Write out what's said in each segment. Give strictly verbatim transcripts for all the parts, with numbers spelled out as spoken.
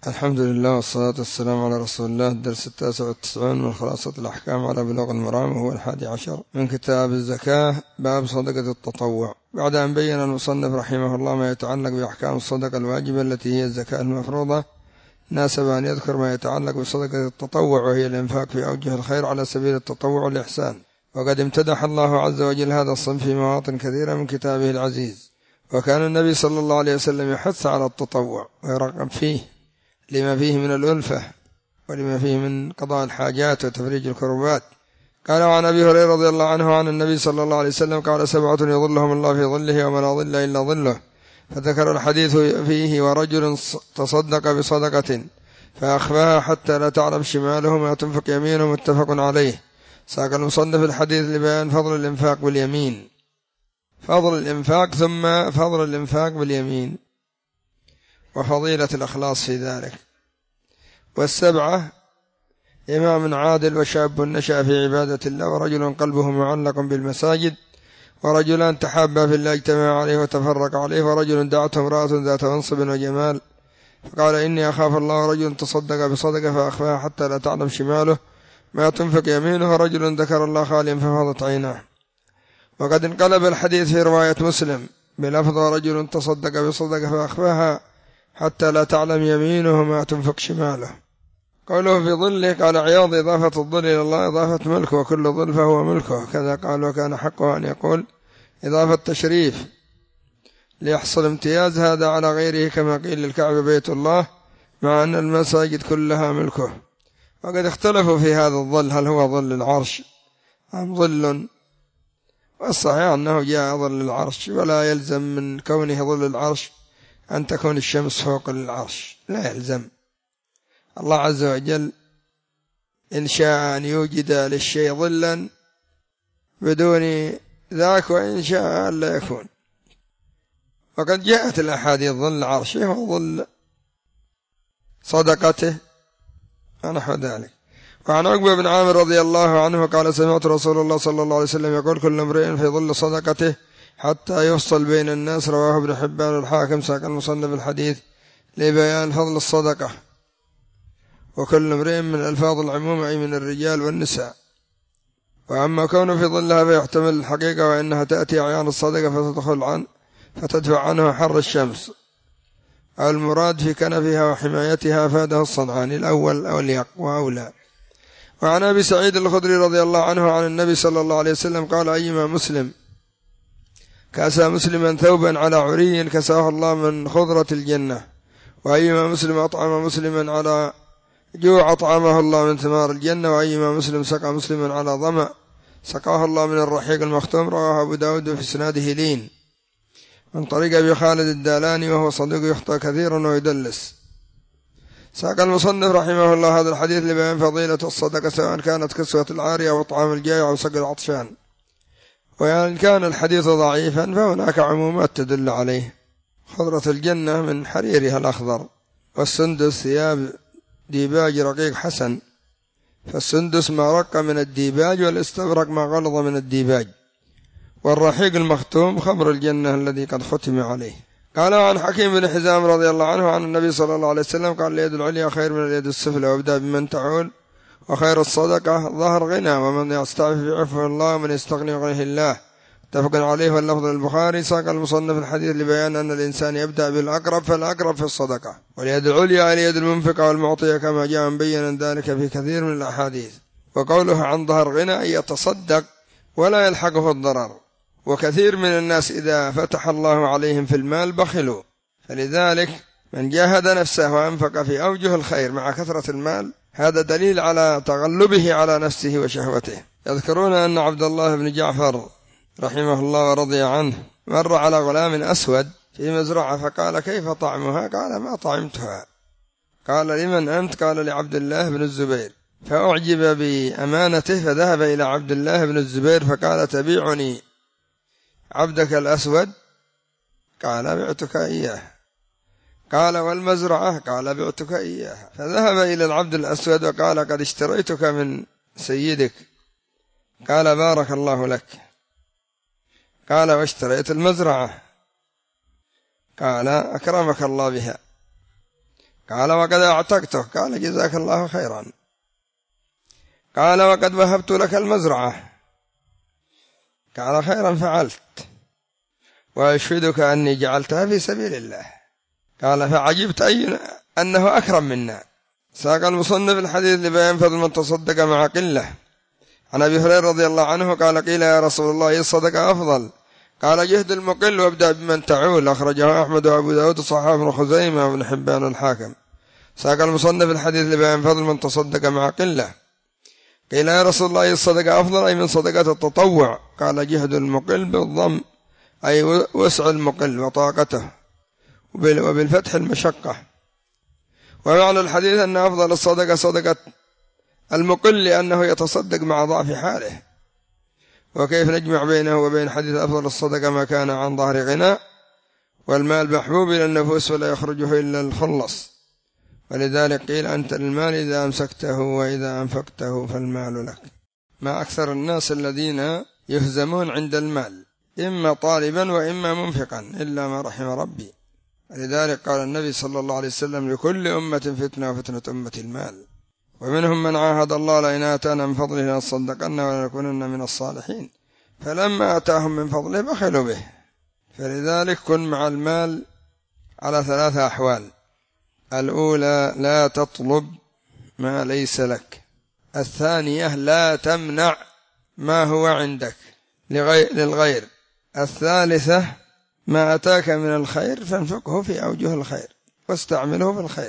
الحمد لله والصلاة والسلام على رسول الله. الدرس التاسع والتسعون من خلاصة الأحكام على بلوغ المرام، وهو الحادي عشر من كتاب الزكاة، باب صدقة التطوع. بعد أن بين المصنف رحمه الله ما يتعلق بأحكام الصدقة الواجبة التي هي الزكاة المفروضة، ناسب أن يذكر ما يتعلق بصدقة التطوع، وهي الإنفاق في أوجه الخير على سبيل التطوع والإحسان. وقد امتدح الله عز وجل هذا الصنف في مواطن كثيرة من كتابه العزيز، وكان النبي صلى الله عليه وسلم يحث على التطوع ويرغب فيه لما فيه من الألفة ولما فيه من قضاء الحاجات وتفريج الكربات. قال عن أبي هريرة رضي الله عنه عن النبي صلى الله عليه وسلم قال: سبعة يظلهم الله في ظله وما لا ظل إلا ظله. فذكر الحديث فيه: ورجل تصدق بصدقة فأخفاها حتى لا تعلم شماله ما تنفق يمينه، متفق عليه. ساق المصنف الحديث لبيان فضل الإنفاق باليمين، فضل الإنفاق ثم فضل الإنفاق باليمين وفضيلة الإخلاص في ذلك. والسبعة: إمام عادل، وشاب نشأ في عبادة الله، ورجل قلبه معلق بالمساجد، ورجلان تحابا في الله اجتمعا عليه وتفرق عليه، ورجل دعته امرأة ذات منصب وجمال فقال: إني أخاف الله. رجل تصدق بصدقة فأخفاها حتى لا تعلم شماله ما تنفق يمينه، ورجل ذكر الله خاليا ففاضت عيناه. وقد انقلب الحديث في رواية مسلم بلفظ: رجل تصدق بصدقة فأخفاها حتى لا تعلم يمينه ما تنفق شماله. قوله في ظله، قال عياض: إضافة الظل إلى الله إضافة ملك، وكل ظل فهو ملكه. كذا قال: وكان حقه أن يقول إضافة تشريف ليحصل امتياز هذا على غيره، كما قيل للكعبة بيت الله، مع أن المساجد كلها ملكه. وقد اختلفوا في هذا الظل، هل هو ظل العرش أم ظل، والصحيح أنه جاء ظل العرش، ولا يلزم من كونه ظل العرش أن تكون الشمس فوق العرش، لا يلزم. الله عز وجل إن شاء أن يوجد للشيء ظلا بدون ذاك، وإن شاء أن لا يكون. وقد جاءت الأحاديث: ظل عرشه وظل صدقته ونحو ذلك. وعن عقبة بن عامر رضي الله عنه قال: سمعت رسول الله صلى الله عليه وسلم يقول: كل امرئ في ظل صدقته حتى يفصل بين الناس. رواه ابن حبان الحاكم. ساق المصنف الحديث لبيان فضل الصدقة. وكل امرئ من ألفاظ العموم، أي من الرجال والنساء. وأما كونه في ظلها فيحتمل الحقيقة، وإنها تأتي أعيان الصدقة فتدخل عن فتدفع عنه حر الشمس. المراد في كنفها وحمايتها فاده الصنعاني الأول أوليق وأولى. وعن أبي سعيد الخدري رضي الله عنه عن النبي صلى الله عليه وسلم قال: أيما مسلم كسى مسلما ثوبا على عري كساه الله من خضرة الجنة، وأيما مسلم أطعم مسلما على جوع أطعمه الله من ثمار الجنة، وأيما مسلم سقى مسلما على ظمأ سقاه الله من الرحيق المختوم. رواه أبو داود في إسناده لين من طريق أبي خالد الدالاني، وهو صديق يخطئ كثيرا ويدلس. ساق المصنف رحمه الله هذا الحديث لبيان فضيلة الصدقة، سواء كانت كسوة العارية وطعام الجائع وسقي العطشان. وإن كان الحديث ضعيفا فهناك عمومات تدل عليه. خضرة الجنة من حريرها الأخضر، والسندس ثياب ديباج رقيق حسن، فالسندس ما رق من الديباج، والاستبرق ما غلظ من الديباج، والرحيق المختوم خمر الجنة الذي قد ختم عليه. قال عن حكيم بن حزام رضي الله عنه عن النبي صلى الله عليه وسلم قال: اليد العليا خير من اليد السفلى، وابدأ بمن تعول، وخير الصدقة ظهر غنى، ومن يستعفف يعفه الله، ومن يستغني يغنيه الله. متفق عليه. واللفظ البخاري. ساق المصنف الحديث لبيان أن الإنسان يبدأ بالأقرب، فالأقرب في الصدقة، واليد العليا اليد المنفقة والمعطية، كما جاء مبينا ذلك في كثير من الأحاديث. وقوله عن ظهر غنى أن يتصدق ولا يلحقه الضرر. وكثير من الناس إذا فتح الله عليهم في المال بخلوا، فلذلك من جاهد نفسه وأنفق في أوجه الخير مع كثرة المال، هذا دليل على تغلبه على نفسه وشهوته. يذكرون أن عبد الله بن جعفر رحمه الله ورضي عنه مر على غلام أسود في مزرعة، فقال: كيف طعمها؟ قال: ما طعمتها. قال: لمن أنت؟ قال: لعبد الله بن الزبير. فأعجب بأمانته، فذهب إلى عبد الله بن الزبير فقال: تبيعني عبدك الأسود؟ قال: بعتك إياه. قال: والمزرعة؟ قال: بعتك إياها. فذهب إلى العبد الأسود وقال: قد اشتريتك من سيدك. قال: بارك الله لك. قال: واشتريت المزرعة؟ قال: أكرمك الله بها. قال وقد أعتقته. قال جزاك الله خيرا. قال وقد وهبت لك المزرعة. قال خيرا فعلت، وأشهدك أني جعلتها في سبيل الله. قال فعجبت أي أنه أكرم منا. ساق المصنف الحديث لبيان فضل من تصدق مع قلة. عن أبي هريرة رضي الله عنه قال قيل يا رسول الله الصدقة أفضل؟ قال جهد المقل وابدأ بمن تعول. أخرجه أحمد وأبو داود وصححه ابن خزيمة وابن حبان والحاكم. ساق المصنف الحديث لبيان فضل من تصدق مع قلة. قيل يا رسول الله الصدقة أفضل أي من صدقة التطوع؟ قال جهد المقل بالضم أي وسع المقل وطاقته، وبالفتح المشقة. ومعنى الحديث أن أفضل الصدقة صدقة المقل لأنه يتصدق مع ضعف حاله. وكيف نجمع بينه وبين حديث أفضل الصدقة ما كان عن ظهر غناء؟ والمال محبوب إلى النفوس ولا يخرجه إلا الخلص. ولذلك قيل أنت للمال إذا أمسكته وإذا أنفقته فالمال لك. ما أكثر الناس الذين يهزمون عند المال، إما طالبا وإما منفقا، إلا ما رحم ربي. ولذلك قال النبي صلى الله عليه وسلم لكل أمة فتنة وفتنة أمة المال. ومنهم من عاهد الله لئن آتانا من فضله لنصدقن ولنكونن من الصالحين، فلما آتاهم من فضله بخلوا به. فلذلك كن مع المال على ثلاثة أحوال: الأولى لا تطلب ما ليس لك، الثانية لا تمنع ما هو عندك للغير، الثالثة ما أتاك من الخير فانفقه في أوجه الخير واستعمله في الخير.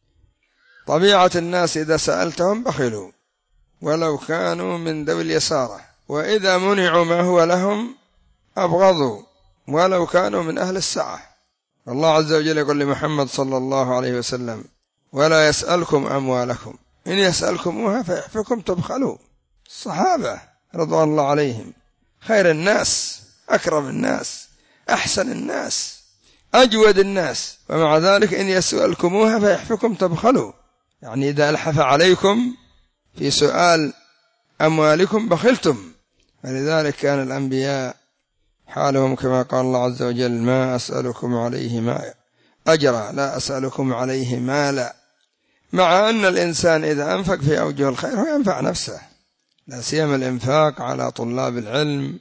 طبيعة الناس إذا سألتهم بخلوا ولو كانوا من ذوي اليسارة، وإذا منعوا ما هو لهم أبغضوا ولو كانوا من أهل السعة. الله عز وجل يقول لمحمد صلى الله عليه وسلم: ولا يسألكم أموالكم إن يسألكموها فيحفكم تبخلوا. الصحابة رضوان الله عليهم خير الناس، أكرم الناس، أحسن الناس، أجود الناس، ومع ذلك إن يسألكموها فيحفكم تبخلوا، يعني إذا ألحف عليكم في سؤال أموالكم بخلتم. ولذلك كان الأنبياء حالهم كما قال الله عز وجل: ما أسألكم عليه ما أجرا لا أسألكم عليه مالا. مع أن الإنسان إذا أنفق في أوجه الخير هو ينفع نفسه، لا سيما الإنفاق على طلاب العلم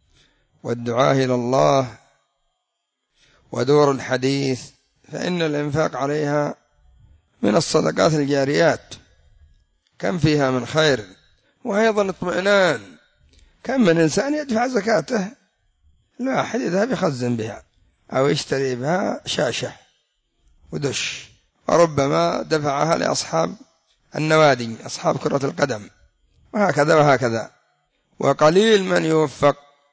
والدعاء إلى الله ودور الحديث، فإن الإنفاق عليها من الصدقات الجاريات، كم فيها من خير. وأيضا اطمئنان، كم من إنسان يدفع زكاته الواحد يذهب يخزن بها أو يشتري بها شاشة ودش، وربما دفعها لأصحاب النوادي أصحاب كرة القدم، وهكذا وهكذا. وقليل من يوفق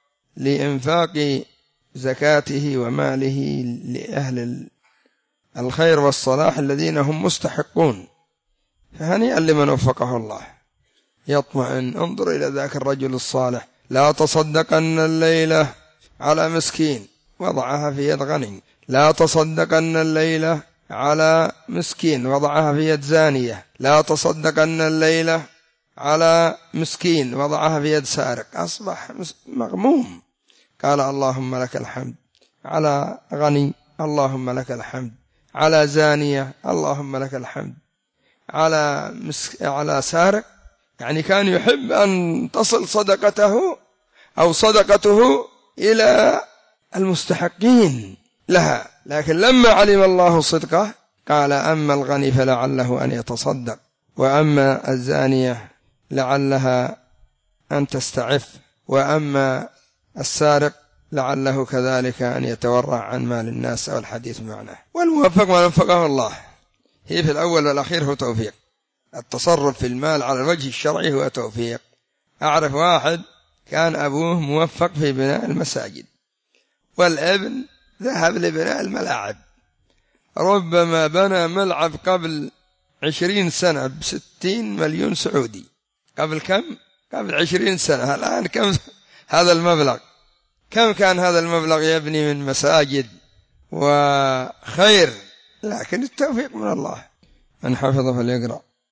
لإنفاق زكاته وماله لأهل الخير والصلاح الذين هم مستحقون. فهنيئا لمن وفقه الله يطمئن. انظر إلى ذاك الرجل الصالح: لا تصدقن الليلة على مسكين وضعها في يد غني، لا تصدقن الليلة على مسكين وضعها في يد زانية، لا تصدقن الليلة على مسكين وضعها في يد سارق. أصبح مغموم. قال: اللهم لك الحمد على غني، اللهم لك الحمد على زانية، اللهم لك الحمد على مسك... على سارق. يعني كان يحب أن تصل صدقته أو صدقته إلى المستحقين لها، لكن لما علم الله صدقه قال: أما الغني فلعله أن يتصدق، وأما الزانية لعلها أن تستعف، وأما السارق لعله كذلك أن يتورع عن مال الناس. أو الحديث معناه. والموفق ما وفقه الله. هي في الأول والأخير هو توفيق. التصرف في المال على الوجه الشرعي هو توفيق. أعرف واحد كان أبوه موفق في بناء المساجد، والابن ذهب لبناء الملاعب. ربما بنى ملعب قبل عشرين سنة بستين مليون سعودي. قبل كم؟ قبل عشرين سنة. الآن كم هذا المبلغ؟ كم كان هذا المبلغ يبني من مساجد وخير؟ لكن التوفيق من الله. من حفظ فليقرأ.